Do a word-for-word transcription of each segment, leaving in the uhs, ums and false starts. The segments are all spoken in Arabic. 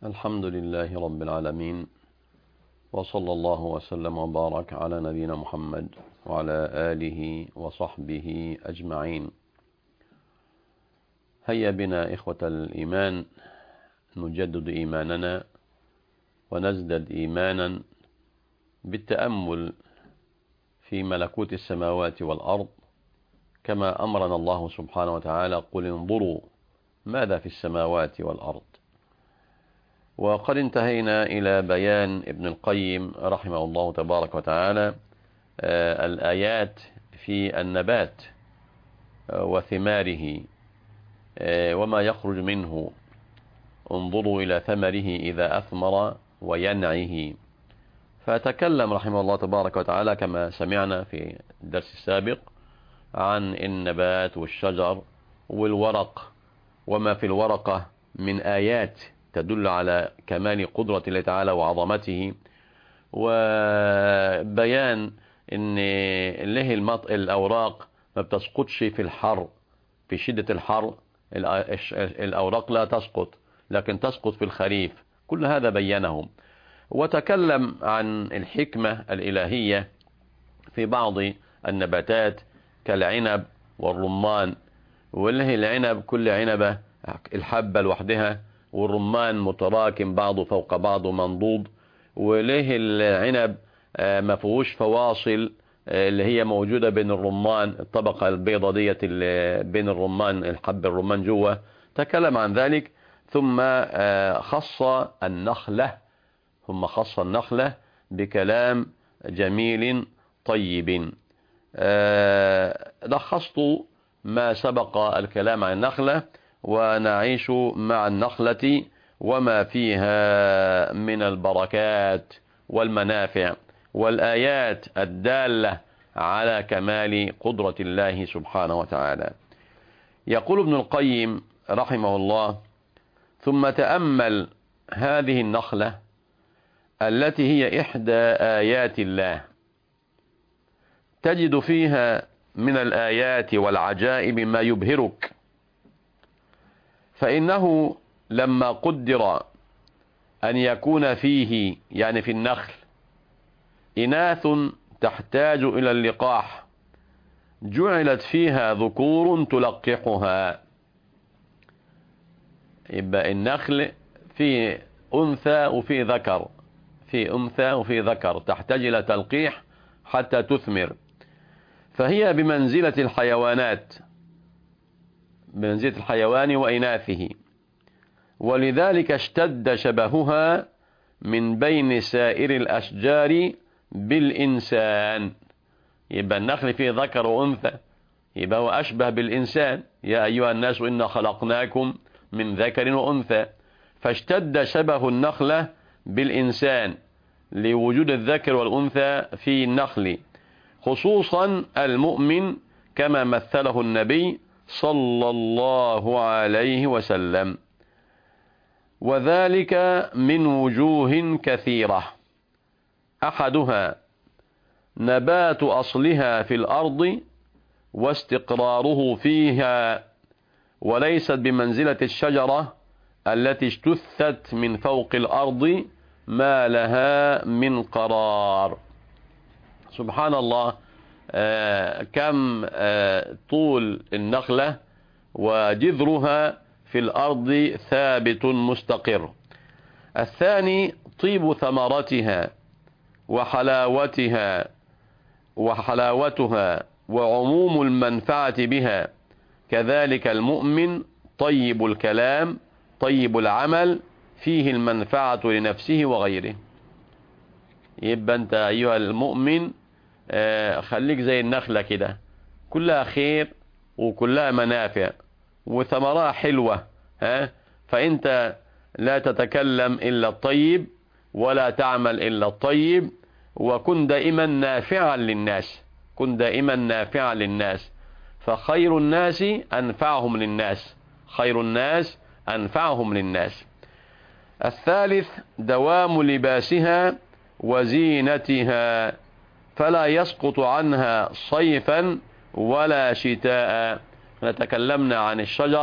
الحمد لله رب العالمين، وصلى الله وسلم وبارك على نبينا محمد وعلى آله وصحبه أجمعين. هيا بنا إخوة الإيمان نجدد إيماننا ونزدد إيمانا بالتأمل في ملكوت السماوات والأرض، كما أمرنا الله سبحانه وتعالى: قل انظروا ماذا في السماوات والأرض. وقد انتهينا إلى بيان ابن القيم رحمه الله تبارك وتعالى آه الآيات في النبات آه وثماره آه وما يخرج منه. انظروا إلى ثمره إذا أثمر وينعه. فتكلم رحمه الله تبارك وتعالى كما سمعنا في الدرس السابق عن النبات والشجر والورق وما في الورقة من آيات تدل على كمال قدرة الله تعالى وعظمته، وبيان ان له المط... الأوراق ما بتسقطش في الحر، في شدة الحر الأوراق لا تسقط، لكن تسقط في الخريف. كل هذا بينهم، وتكلم عن الحكمة الإلهية في بعض النباتات كالعنب والرمان. وله العنب كل عنبة الحبة لوحدها، والرمان متراكم بعضه فوق بعضه منضود. وله العنب ما فيهوش فواصل اللي هي موجودة بين الرمان، الطبقة البيضة ديت اللي بين الرمان، الحب الرمان جوه. تكلم عن ذلك، ثم خص النخلة ثم خص النخلة بكلام جميل طيب. لخصت ما سبق الكلام عن النخلة، ونعيش مع النخلة وما فيها من البركات والمنافع والآيات الدالة على كمال قدرة الله سبحانه وتعالى. يقول ابن القيم رحمه الله: ثم تأمل هذه النخلة التي هي إحدى آيات الله، تجد فيها من الآيات والعجائب ما يبهرك. فإنه لما قدر أن يكون فيه، يعني في النخل، إناث تحتاج إلى اللقاح، جعلت فيها ذكور تلقحها. يبقى النخل في أنثى وفي ذكر، في أنثى وفي ذكر تحتاج إلى تلقيح حتى تثمر. فهي بمنزلة الحيوانات، بمنزلة الحيوان وإناثه، ولذلك اشتد شبهها من بين سائر الأشجار بالإنسان. يبقى النخل فيه ذكر وأنثى، يبقى هو أشبه بالإنسان. يا أيها الناس إنا خلقناكم من ذكر وأنثى. فاشتد شبه النخلة بالإنسان لوجود الذكر والأنثى في النخل، خصوصا المؤمن كما مثله النبي صلى الله عليه وسلم، وذلك من وجوه كثيرة. أحدها نبات أصلها في الأرض واستقراره فيها، وليست بمنزلة الشجرة التي اجتثت من فوق الأرض ما لها من قرار. سبحان الله، آه كم آه طول النخلة وجذرها في الأرض ثابت مستقر. الثاني طيب ثمرتها وحلاوتها وحلاوتها وعموم المنفعة بها. كذلك المؤمن طيب الكلام طيب العمل، فيه المنفعة لنفسه وغيره. يبقى أنت أيها المؤمن آه خليك زي النخلة كده، كلها خير وكلها منافع وثمرها حلوة، ها؟ فأنت لا تتكلم إلا الطيب ولا تعمل إلا الطيب، وكن دائما نافعا للناس، كن دائما نافعا للناس. فخير الناس أنفعهم للناس، خير الناس أنفعهم للناس. الثالث دوام لباسها وزينتها، فلا يسقط عنها صيفا ولا شتاء. تكلمنا عن الشجر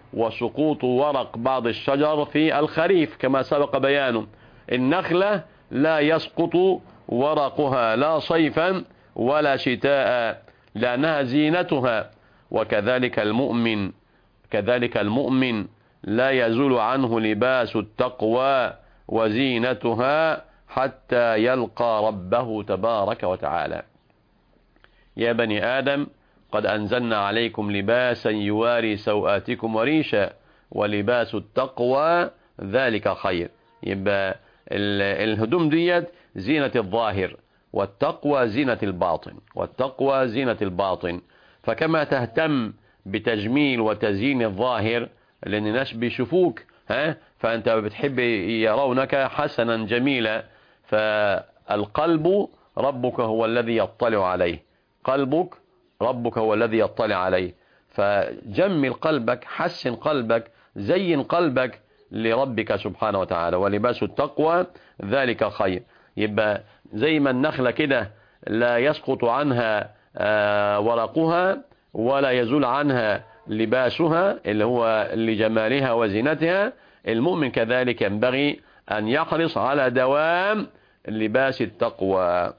وسقوط ورق بعض الشجر في الخريف كما سبق بيانه. النخلة لا يسقط ورقها لا صيفا ولا شتاء لأنها زينتها. وكذلك المؤمن كذلك المؤمن لا يزول عنه لباس التقوى وزينتها حتى يلقى ربه تبارك وتعالى. يا بني آدم قد أنزلنا عليكم لباسا يواري سوآتكم وريشا ولباس التقوى ذلك خير. يبقى الهدوم ديت زينة الظاهر، والتقوى زينة الباطن، والتقوى زينة الباطن. فكما تهتم بتجميل وتزيين الظاهر لأن الناس بيشوفوك ها فأنت بتحب يرونك حسنا جميلا، فالقلب ربك هو الذي يطلع عليه، قلبك ربك هو الذي يطلع عليه. فجمل قلبك، حسن قلبك، زين قلبك لربك سبحانه وتعالى. ولباس التقوى ذلك خير. يبقى زي ما النخلة كده لا يسقط عنها ورقها ولا يزول عنها لباسها اللي هو لجمالها وزينتها، المؤمن كذلك ينبغي أن يحرص على دوام لباس التقوى.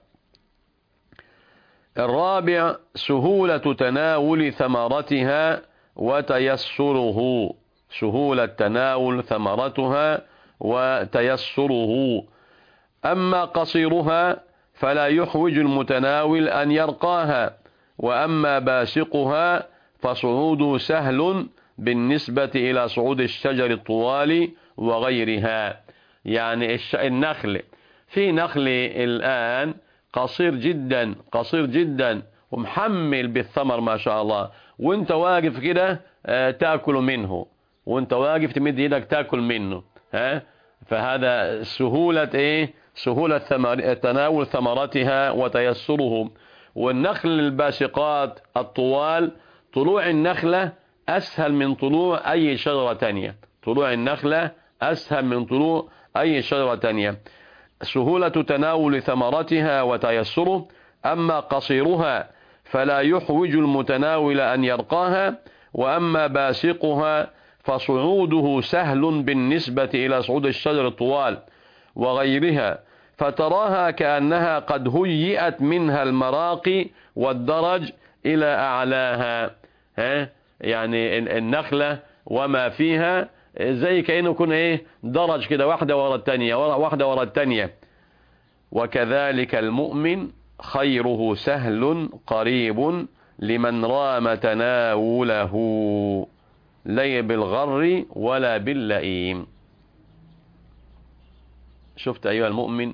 الرابع سهولة تناول ثمرتها وتيسره، سهولة تناول ثمرتها وتيسره. أما قصيرها فلا يحوج المتناول أن يرقاها، وأما باسقها فصعوده سهل بالنسبة إلى صعود الشجر الطوال وغيرها. يعني النخل، في نخل الآن قصير جدا قصير جدا ومحمل بالثمر ما شاء الله، وانت واقف كده تأكل منه، وانت واقف تمد يدك تأكل منه ها. فهذا سهولة ايه؟ سهولة ثمر... تناول ثمرتها وتيسره. والنخل الباسقات الطوال طلوع النخلة أسهل من طلوع أي شجرة تانية، طلوع النخلة أسهل من طلوع أي شجرة تانية. سهولة تناول ثمرتها وتيسره. أما قصيرها فلا يحوج المتناول أن يرقاها، وأما باسقها فصعوده سهل بالنسبة إلى صعود الشجر الطوال وغيرها، فتراها كأنها قد هيئت منها المراقي والدرج إلى أعلاها. ها يعني النخلة وما فيها زي كأنه يكون ايه درج كده، واحدة ورا التانية واحدة ورا التانية. وكذلك المؤمن خيره سهل قريب لمن رام تناوله لا بالغر ولا باللئيم. شفت أيها المؤمن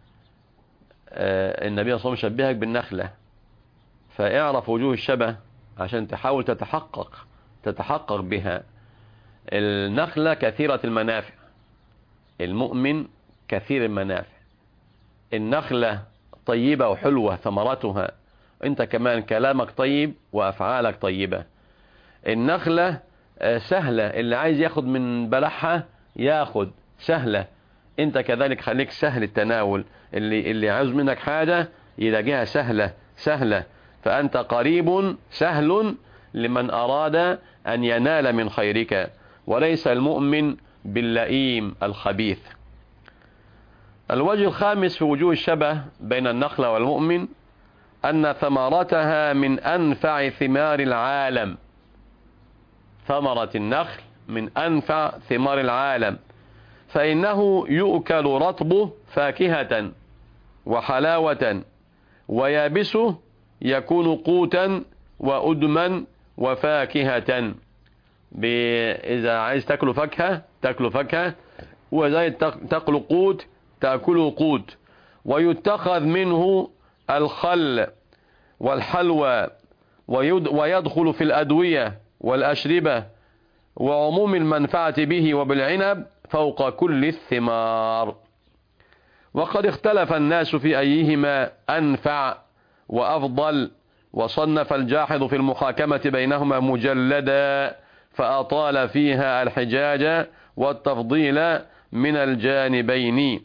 آه النبي صلى الله عليه وسلم شبهك بالنخلة، فاعرف وجوه الشبه عشان تحاول تتحقق تتحقق بها. النخلة كثيرة المنافع، المؤمن كثير المنافع. النخلة طيبة وحلوة ثمرتها، انت كمان كلامك طيب وافعالك طيبة. النخلة سهلة، اللي عايز ياخد من بلحها ياخد سهلة، انت كذلك خليك سهل التناول، اللي اللي عاوز منك حاجة يلاقيها سهلة سهلة. فأنت قريب سهل لمن أراد أن ينال من خيرك، وليس المؤمن باللئيم الخبيث. الوجه الخامس في وجوه الشبه بين النخلة والمؤمن أن ثمرتها من أنفع ثمار العالم. ثمرة النخل من أنفع ثمار العالم، فإنه يؤكل رطبه فاكهة وحلاوة، ويابسه يكون قوتا وأدما وفاكهة. إذا عايز تأكل فاكهة تأكل فاكهة، وإذا تأكل قوت تأكل قوت. ويتخذ منه الخل والحلوى، ويدخل في الأدوية والأشربة، وعموم المنفعة به وبالعنب فوق كل الثمار. وقد اختلف الناس في أيهما أنفع وأفضل، وصنف الجاحظ في المحاكمة بينهما مجلدا، فأطال فيها الحجاج والتفضيل من الجانبين،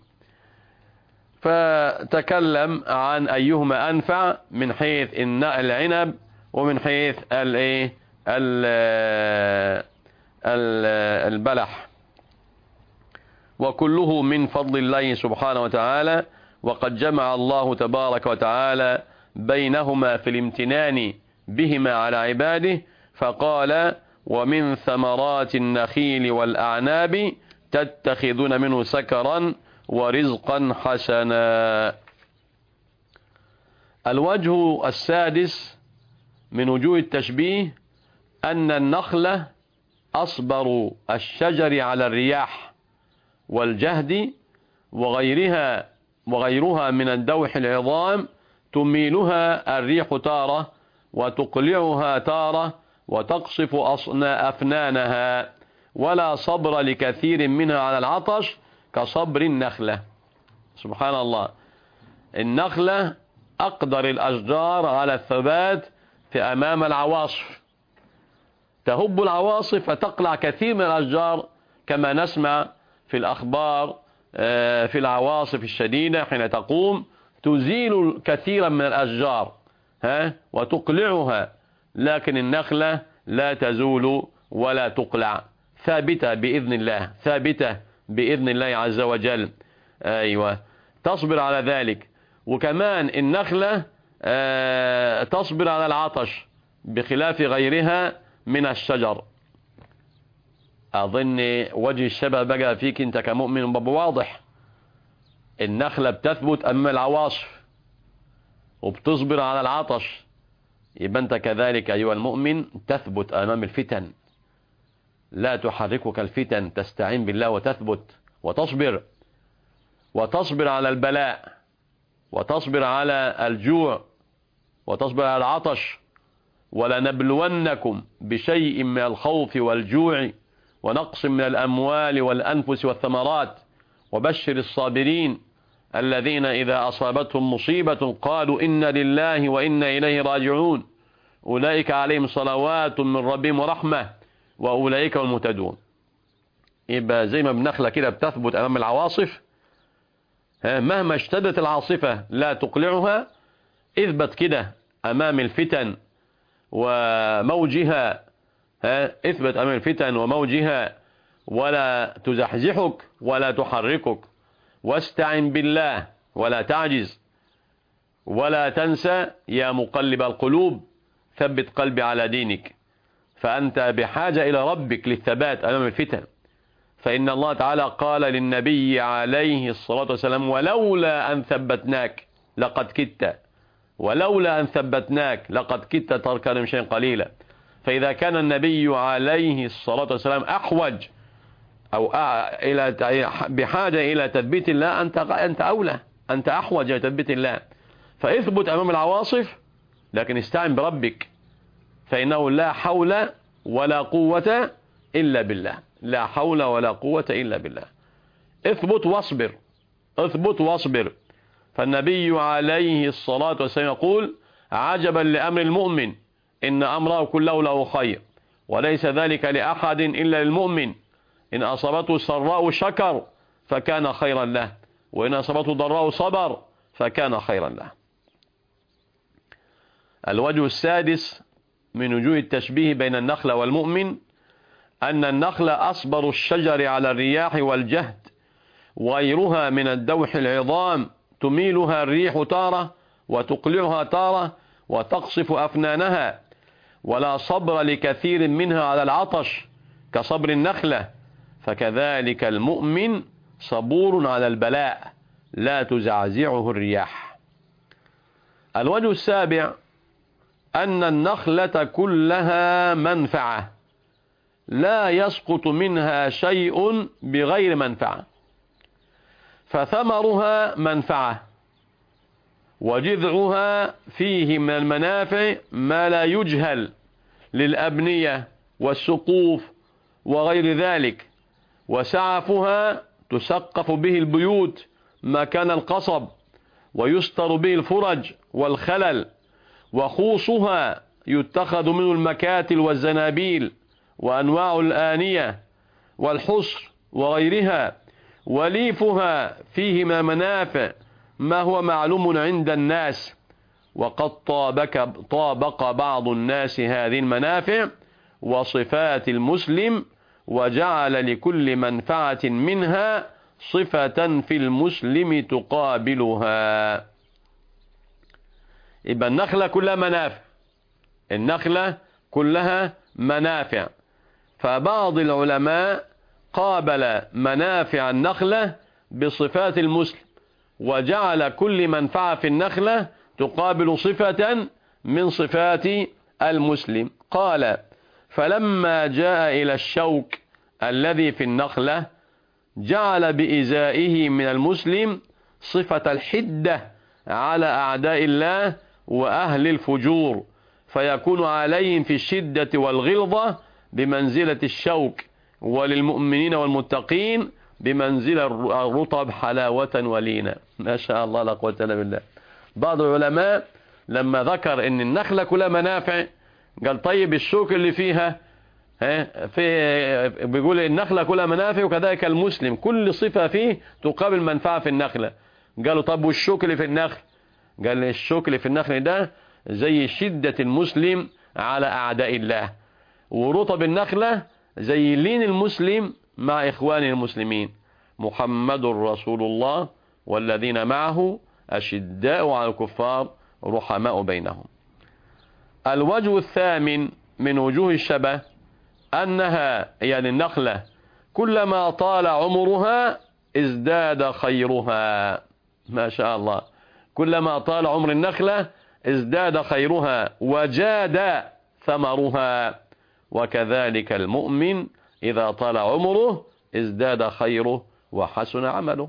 فتكلم عن أيهما أنفع من حيث العنب ومن حيث البلح، وكله من فضل الله سبحانه وتعالى. وقد جمع الله تبارك وتعالى بينهما في الامتنان بهما على عباده، فقال: ومن ثمرات النخيل والأعناب تتخذون منه سكرا ورزقا حسنا. الوجه السادس من وجوه التشبيه أن النخلة أصبر الشجر على الرياح والجهد وغيرها وغيرها من الدوح العظام، تميلها الريح تارة وتقلعها تارة وتقصف أفنانها، ولا صبر لكثير منها على العطش كصبر النخلة. سبحان الله، النخلة أقدر الأشجار على الثبات في أمام العواصف، تهب العواصف فتقلع كثير من الأشجار كما نسمع في الأخبار في العواصف الشديدة حين تقوم تزيل كثيرا من الأشجار ها وتقلعها، لكن النخلة لا تزول ولا تقلع، ثابتة بإذن الله، ثابتة بإذن الله عز وجل. أيوة، تصبر على ذلك. وكمان النخلة تصبر على العطش بخلاف غيرها من الشجر. أظن وجه الشبه بقى فيك أنت كمؤمن باب واضح. النخلة بتثبت أمام العواصف وبتصبر على العطش، يبقى أنت كذلك أيها المؤمن تثبت أمام الفتن، لا تحركك الفتن، تستعين بالله وتثبت وتصبر، وتصبر على البلاء، وتصبر على الجوع، وتصبر على العطش. ولنبلونكم بشيء من الخوف والجوع ونقص من الأموال والأنفس والثمرات وبشر الصابرين الذين إذا أصابتهم مصيبة قالوا إنا لله وإنا إليه راجعون أولئك عليهم صلوات من ربهم ورحمة وأولئك هم المهتدون. يبقى زي ما بنخلة كده بتثبت أمام العواصف، مهما اشتدت العاصفة لا تقلعها، اثبت كده أمام الفتن وموجها، اثبت أمام الفتن وموجها ولا تزحزحك ولا تحركك، واستعن بالله ولا تعجز، ولا تنسى يا مقلب القلوب ثبت قلبي على دينك، فأنت بحاجة إلى ربك للثبات أمام الفتن. فإن الله تعالى قال للنبي عليه الصلاة والسلام: ولولا أن ثبتناك لقد كدت، ولولا أن ثبتناك لقد كدت تركن من شيء قليلا. فإذا كان النبي عليه الصلاة والسلام أحوج أو إلى بحاجة إلى تثبيت الله، أنت أنت أولى، أنت أحوج إلى تثبيت الله. فاثبت أمام العواصف، لكن استعن بربك، فإنه لا حول ولا قوة إلا بالله، لا حول ولا قوة إلا بالله. اثبت واصبر، اثبت واصبر. فالنبي عليه الصلاة والسلام يقول: عجبا لأمر المؤمن إن أمره كله له خير، وليس ذلك لأحد إلا للمؤمن، إن أصابته سراء شكر فكان خيرا له، وإن أصابته ضراء صبر فكان خيرا له. الوجه السادس من وجوه التشبيه بين النخلة والمؤمن أن النخلة أصبر الشجر على الرياح والجهد، وغيرها من الدوح العظام تميلها الريح تارة وتقلعها تارة وتقصف أفنانها، ولا صبر لكثير منها على العطش كصبر النخلة، فكذلك المؤمن صبور على البلاء لا تزعزعه الرياح. الوجه السابع أن النخلة كلها منفعة، لا يسقط منها شيء بغير منفعة، فثمرها منفعة، وجذعها فيه من المنافع ما لا يجهل للأبنية والسقوف وغير ذلك، وسعفها تسقف به البيوت مكان القصب ويستر به الفرج والخلل، وخوصها يتخذ منه المكاتل والزنابيل وأنواع الآنية والحصر وغيرها، وليفها فيه ما منافع ما هو معلوم عند الناس، وقد طابق, طابق بعض الناس هذه المنافع وصفات المسلم وجعل لكل منفعة منها صفة في المسلم تقابلها. يبقى النخلة كلها منافع، النخلة كلها منافع. فبعض العلماء قابل منافع النخلة بصفات المسلم، وجعل كل منفعة في النخلة تقابل صفة من صفات المسلم. قال: فلما جاء إلى الشوك الذي في النخلة جعل بإزائه من المسلم صفة الحدة على أعداء الله وأهل الفجور، فيكون عليهم في الشدة والغلظة بمنزلة الشوك، وللمؤمنين والمتقين بمنزلة الرطب حلاوة ولينا. ما شاء الله لا قوة إلا بالله. بعض العلماء لما ذكر ان النخلة كلها منافع قال طيب الشوك اللي فيها في بيقول النخلة كلها منافع، وكذلك المسلم كل صفة فيه تقابل منفعة في النخلة. قالوا طب والشوك اللي في النخل؟ قال الشوك اللي في النخل ده زي شدة المسلم على أعداء الله، ورطب النخلة زي لين المسلم مع إخوان المسلمين. محمد رسول الله والذين معه أشداء على الكفار رحماء بينهم. الوجه الثامن من وجوه الشبه أنها يعني النخلة كلما طال عمرها ازداد خيرها. ما شاء الله، كلما طال عمر النخلة ازداد خيرها وجاد ثمرها، وكذلك المؤمن إذا طال عمره ازداد خيره وحسن عمله.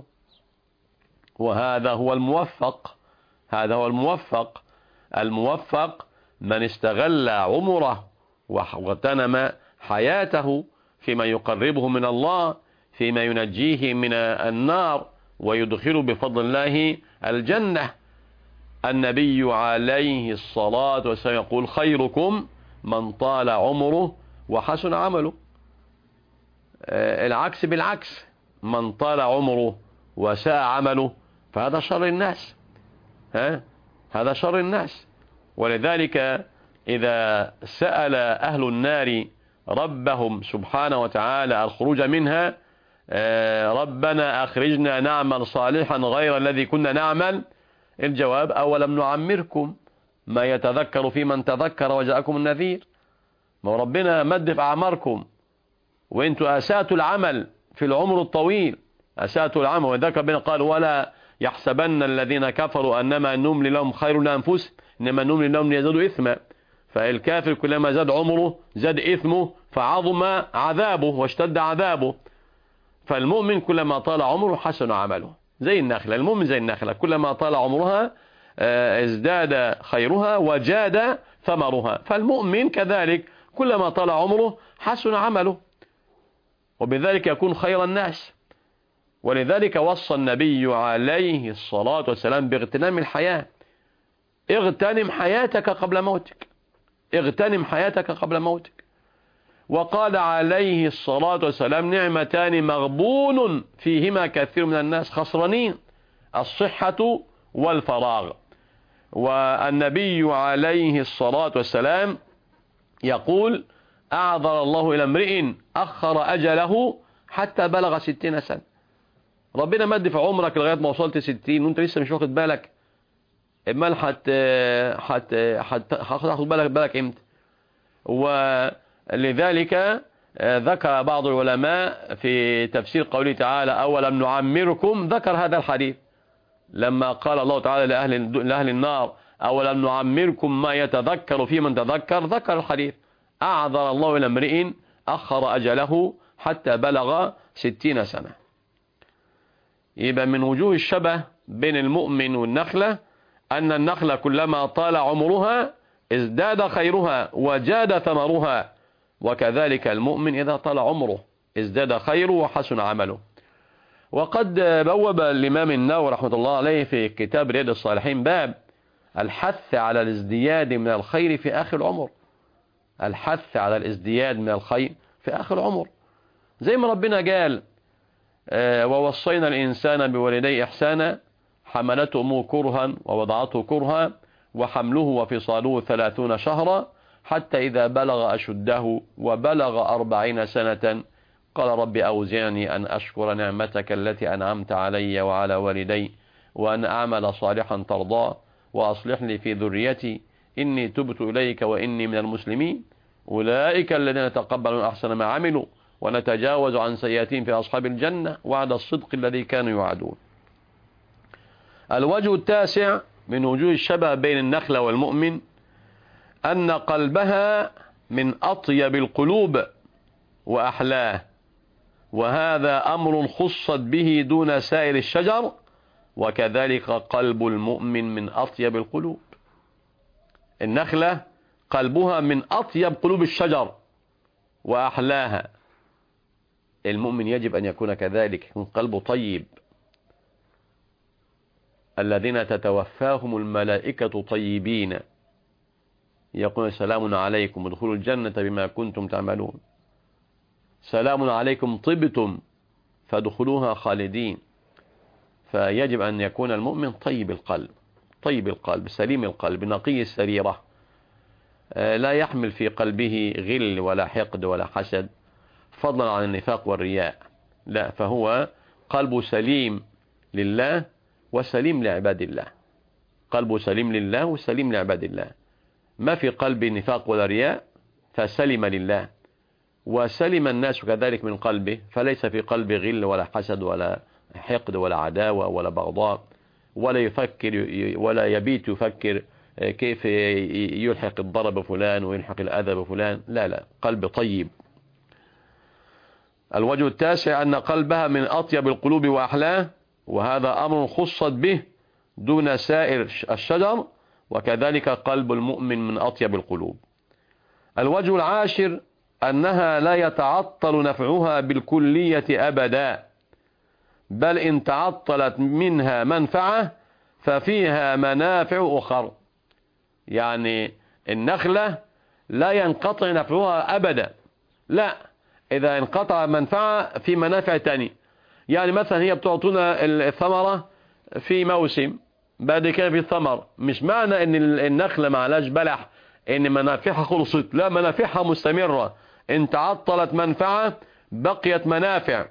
وهذا هو الموفق، هذا هو الموفق. الموفق من استغل عمره واغتنم حياته فيما يقربه من الله، فيما ينجيه من النار ويدخله بفضل الله الجنة. النبي عليه الصلاة والسلام يقول: خيركم من طال عمره وحسن عمله. العكس بالعكس، من طال عمره وساء عمله فهذا شر الناس، ها هذا شر الناس. ولذلك إذا سأل أهل النار ربهم سبحانه وتعالى الخروج منها: ربنا أخرجنا نعمل صالحا غير الذي كنا نعمل، الجواب: أولم نعمركم ما يتذكر في من تذكر وجاءكم النذير. ما ربنا مد في أعماركم وانتوا أساتوا العمل في العمر الطويل، أساتوا العمل. وذلك ربنا قال: ولا يحسبن الذين كفروا أنما نملي لهم خير لأنفسهم إنما نملي لهم ليزدادوا إثما. فالكافر كلما زاد عمره زاد إثمه فعظم عذابه واشتد عذابه. فالمؤمن كلما طال عمره حسن عمله، زي النخلة. المؤمن زي النخلة كلما طال عمرها ازداد خيرها وجاد ثمرها. فالمؤمن كذلك كلما طال عمره حسن عمله، وبذلك يكون خير الناس. ولذلك وصى النبي عليه الصلاة والسلام باغتنام الحياة: اغتنم حياتك قبل موتك، اغتنم حياتك قبل موتك. وقال عليه الصلاة والسلام: نعمتان مغبون فيهما كثير من الناس خسرانين، الصحة والفراغ. والنبي عليه الصلاة والسلام يقول: أعذر الله إلى امرئ أخر أجله حتى بلغ ستين سنة. ربنا مد في عمرك لغاية ما وصلت ستين وانت لسه مش واخد بالك، امال حت حت حت هاخد بالك بالك امتى؟ ولذلك ذكر بعض العلماء في تفسير قوله تعالى: أولم نعمركم، ذكر هذا الحديث لما قال الله تعالى لأهل, لأهل النار: أولم نعمركم ما يتذكر في من تذكر، ذكر الحديث: أعذر الله إلى امرئ أخر أجله حتى بلغ ستين سنة. يبقى من وجوه الشبه بين المؤمن والنخلة أن النخلة كلما طال عمرها ازداد خيرها وجاد ثمرها، وكذلك المؤمن إذا طال عمره ازداد خيره وحسن عمله. وقد بوب الإمام النووي رحمة الله عليه في كتاب رياض الصالحين باب الحث على الازدياد من الخير في آخر العمر، الحث على الازدياد من الخير في آخر العمر. زي ما ربنا قال: ووصينا الإنسان بوالديه إحسانا حملته أمه كرها ووضعته كرها وحمله وفصاله ثلاثون شهرا حتى إذا بلغ أشده وبلغ أربعين سنة قال رب أوزعني أن أشكر نعمتك التي أنعمت علي وعلى والدي وأن أعمل صالحا ترضاه وأصلح لي في ذريتي إني تبت إليك وإني من المسلمين. أولئك الذين تقبلون أحسن ما عملوا ونتجاوز عن سيئاتهم في أصحاب الجنة وعد الصدق الذي كانوا يوعدون. الوجه التاسع من وجوه الشبه بين النخلة والمؤمن أن قلبها من أطيب القلوب وأحلاه، وهذا أمر خصت به دون سائر الشجر، وكذلك قلب المؤمن من أطيب القلوب. النخلة قلبها من أطيب قلوب الشجر وأحلاها، المؤمن يجب أن يكون كذلك، يكون قلبه طيب. الذين تتوفاهم الملائكة طيبين يقول سلام عليكم ادخلوا الجنة بما كنتم تعملون، سلام عليكم طبتم فادخلوها خالدين. فيجب أن يكون المؤمن طيب القلب، طيب القلب، سليم القلب، نقي السريرة، لا يحمل في قلبه غل ولا حقد ولا حسد، فضلا عن النفاق والرياء، لا، فهو قلبه سليم لله وسليم لعباد الله، قلبه سليم لله وسليم لعباد الله، ما في قلبه نفاق ولا رياء فسلم لله، وسلم الناس كذلك من قلبه، فليس في قلبه غل ولا حسد ولا حقد ولا عداوة ولا بغضاء، ولا يفكر ولا يبيت يفكر كيف يلحق الضرب فلان ويلحق الأذى بفلان، لا لا، قلب طيب. الوجه التاسع أن قلبها من أطيب القلوب وأحلاه، وهذا أمر خصت به دون سائر الشجر، وكذلك قلب المؤمن من أطيب القلوب. الوجه العاشر أنها لا يتعطل نفعها بالكلية أبدا، بل إن تعطلت منها منفعة ففيها منافع أخر. يعني النخلة لا ينقطع نفعها أبدا، لا، إذا انقطع منفعة في منافع تانية. يعني مثلا هي بتعطونا الثمرة في موسم، بعد كده في الثمر، مش معنى ان النخلة معلاش بلح ان منافعها خلصت، لا، منافعها مستمرة، ان تعطلت منفعة بقيت منافع.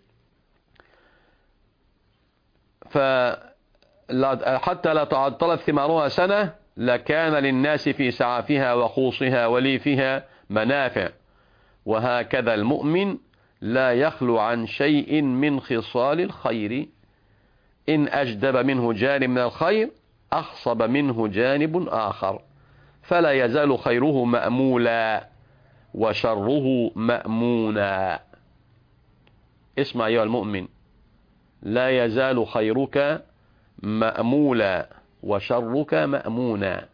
فحتى لا تعطلت ثمارها سنة لكان للناس في سعافها وخوصها وليفها منافع. وهكذا المؤمن لا يخلو عن شيء من خصال الخير، إن أجدب منه جانب من الخير أخصب منه جانب آخر، فلا يزال خيره مأمولا وشره مأمونا. اسمع أيها المؤمن، لا يزال خيرك مأمولا وشرك مأمونا.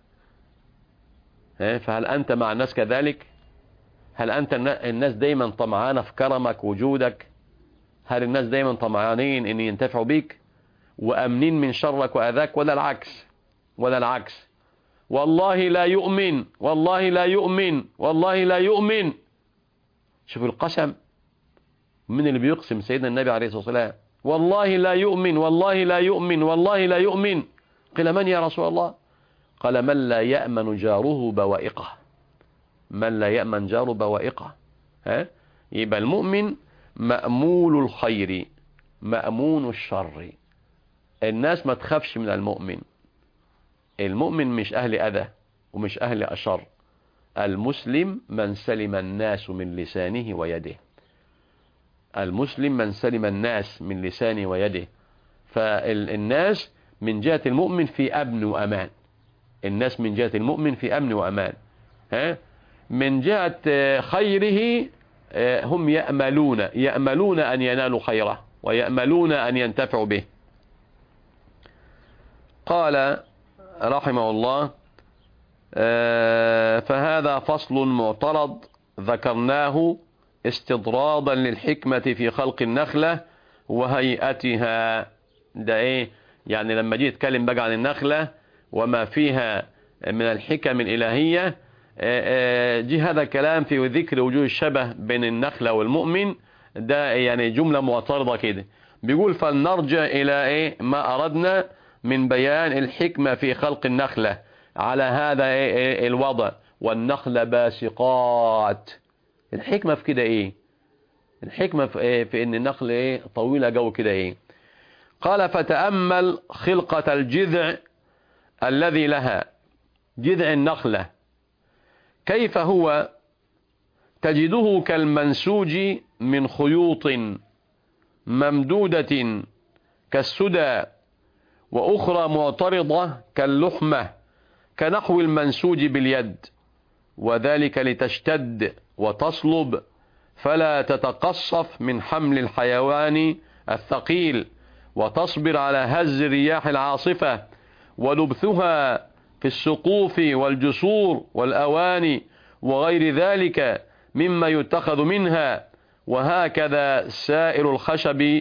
فهل أنت مع الناس كذلك؟ هل أنت الناس دايما طمعانة في كرمك وجودك؟ هل الناس دايما طمعانين أن ينتفعوا بيك وأمنين من شرك وأذاك، ولا العكس؟ ولا العكس؟ والله لا يؤمن، والله لا يؤمن، والله لا يؤمن. شوفوا القسم، من اللي بيقسم؟ سيدنا النبي عليه الصلاة والسلام، والله لا يؤمن، والله لا يؤمن، والله لا يؤمن. قيل من يا رسول الله؟ قال من لا يأمن جاره بوائقه، من لا يأمن جاره بوائقه. ها؟ يبقى المؤمن مأمول الخير مأمون الشر. الناس ما تخافش من المؤمن، المؤمن مش أهل أذى ومش أهل أشر. المسلم من سلم الناس من لسانه ويده، المسلم من سلم الناس من لسانه ويده. فالناس من جهة المؤمن في أمن وأمان، الناس من جهة المؤمن في أمن وأمان. ها؟ من جهة خيره هم يأملون يأملون أن ينالوا خيره ويأملون أن ينتفعوا به. قال رحمه الله: فهذا فصل معترض ذكرناه استطرادا للحكمة في خلق النخلة وهيئتها. ده ايه يعني؟ لما جيت اتكلم بقى عن النخلة وما فيها من الحكم الإلهية، جي هذا الكلام في ذكر وجوه الشبه بين النخلة والمؤمن. ده يعني جملة معترضة كده، بيقول فلنرجع إلى ايه ما أردنا من بيان الحكمة في خلق النخلة على هذا إيه الوضع. والنخل باسقات، الحكمة في كده ايه؟ الحكمة في ايه؟ في ان النخل ايه طويلة جو كده ايه. قال فتأمل خلقة الجذع الذي لها، جذع النخلة كيف هو، تجده كالمنسوج من خيوط ممدودة كالسدى، وأخرى معترضة كاللحمة كنحو المنسوج باليد، وذلك لتشتد وتصلب فلا تتقصف من حمل الحيوان الثقيل، وتصبر على هز الرياح العاصفة ولبثها في السقوف والجسور والأواني وغير ذلك مما يتخذ منها. وهكذا سائر الخشب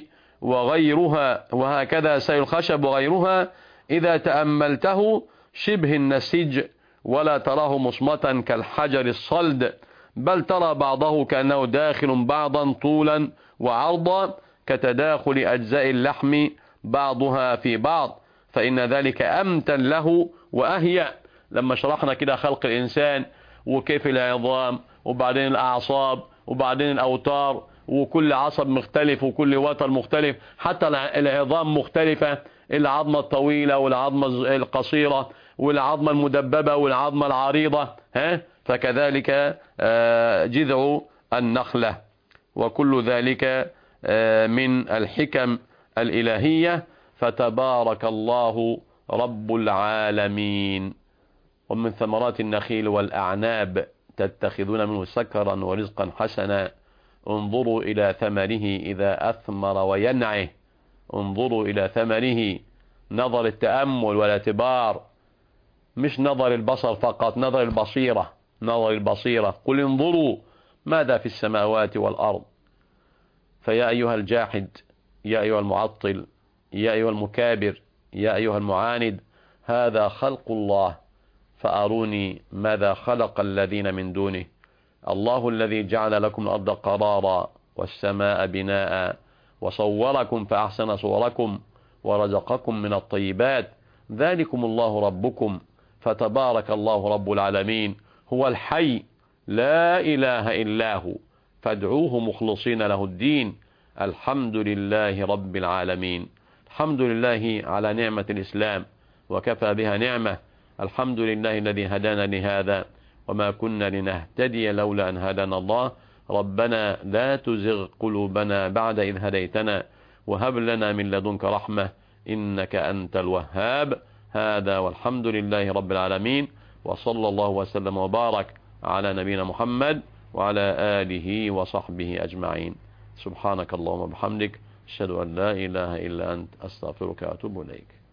وغيرها وهكذا سائر الخشب وغيرها إذا تأملته شبه النسيج، ولا تراه مصمتا كالحجر الصلد، بل ترى بعضه كأنه داخل بعضا طولا وعرضا كتداخل أجزاء اللحم بعضها في بعض، فإن ذلك أمتن له وأهيأ. لما شرحنا كده خلق الإنسان وكيف العظام وبعدين الأعصاب وبعدين الأوتار، وكل عصب مختلف وكل وتر مختلف، حتى العظام مختلفة، العظمة الطويلة والعظمة القصيرة والعظمة المدببة والعظمة العريضة، ها فكذلك جذع النخلة. وكل ذلك من الحكم الإلهية، فتبارك الله رب العالمين. ومن ثمرات النخيل والأعناب تتخذون منه سكرا ورزقا حسنا، انظروا إلى ثمره إذا أثمر وينعه، انظروا إلى ثمره، نظر التأمل والاعتبار، مش نظر البصر فقط، نظر البصيرة، نظر البصيرة. قل انظروا ماذا في السماوات والأرض. فيا أيها الجاحد، يا أيها المعطل، يا أيها المكابر، يا أيها المعاند، هذا خلق الله، فأروني ماذا خلق الذين من دونه. الله الذي جعل لكم الأرض قرارا والسماء بناء وصوركم فأحسن صوركم ورزقكم من الطيبات، ذلكم الله ربكم فتبارك الله رب العالمين، هو الحي لا إله إلا هو فادعوه مخلصين له الدين، الحمد لله رب العالمين. الحمد لله على نعمة الإسلام وكفى بها نعمة، الحمد لله الذي هدانا لهذا وما كنا لنهتدي لولا أن هدانا الله، ربنا لا تزغ قلوبنا بعد إذ هديتنا وهب لنا من لدنك رحمة إنك أنت الوهاب. هذا والحمد لله رب العالمين، وصلى الله وسلم وبارك على نبينا محمد وعلى آله وصحبه أجمعين. سبحانك اللهم وبحمدك، أشهد أن لا إله إلا أنت، أستغفرك وأتوب إليك.